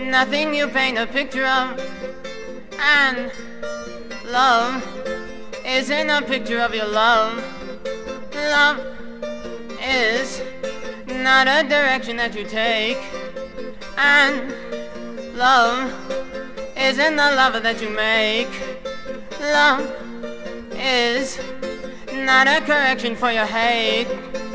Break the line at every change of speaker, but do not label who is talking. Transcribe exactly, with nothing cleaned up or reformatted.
nothing you paint a picture of. And love isn't a picture of your love. Love is not a direction that you take. And love isn't the lover that you make. Love is not a correction for your hate.